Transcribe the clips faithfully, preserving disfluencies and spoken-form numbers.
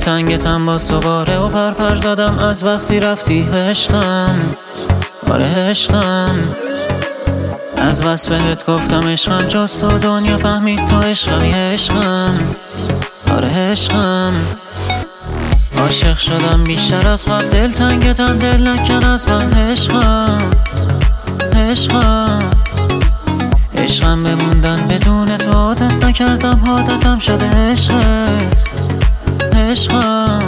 دلتنگتم با سواره و پر پر زدم از وقتی رفتی عشقم. آره عشقم، از بس بهت گفتم عشقم، جز تو دنیا فهمید تو عشقمی عشقم. آره عشقم، عاشق شدم بیشتر از قبل، دلتنگتم دل نکن از من عشقم. عشقم عشقم بموندن بدون تو عادت نکردم، عادتم شده عشقت. عشقم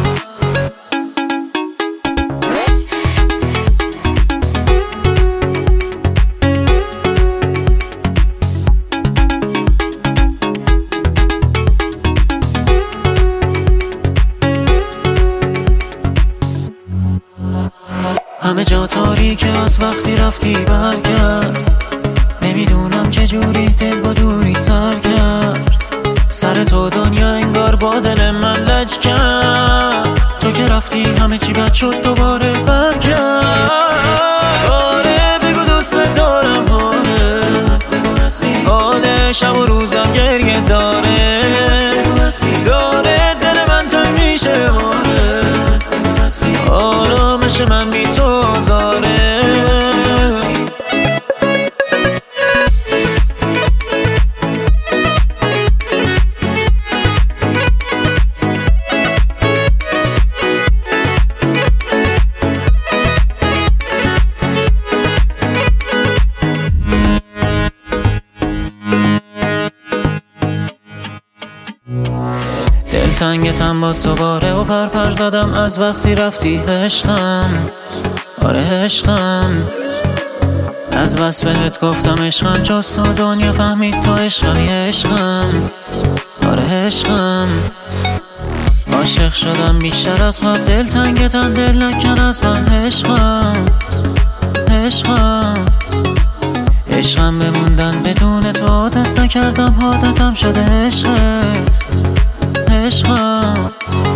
همه جا تاریکه از وقتی رفتی برگرد، نمیدونم چجوری دل با دوری تر کرد. سر تو دنیا انگار با دل من لج کرد، تو که رفتی همه چی بد شد دوباره برگرد. آره بگو دوست دارم، آره آره شب و روزم گریه داره داره دل من تنگ میشه. آره آرامش من بی تو آزاره. دلتنگتم با سواره و پر پر زدم از وقتی رفتی عشقم. آره عشقم، از بس بهت گفتم عشقم، جز تو دنیا فهمید تو عشقمی عشقم. آره عشقم، عاشق شدم بیشتر از قبل، دلتنگتم دل نکن از من عشقم. عشقم عشقم بموندن بدون تو عادت نکردم، عادتم شده عشقت. عشقم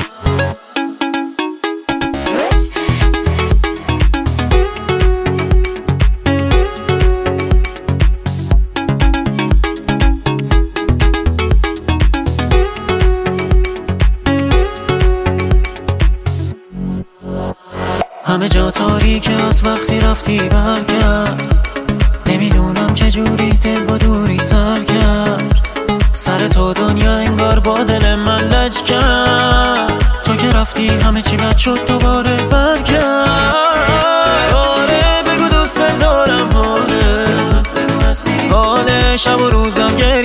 همه جا تاریکه از وقتی رفتی برگرد، نمیدونم چجوری دل با دوری تر کرد. سر تو دنیا انگار با دل من لج کرد، تو که رفتی همه چی بد شد دوباره برگرد. آره بگو دوست دارم، آره آره شب و روزم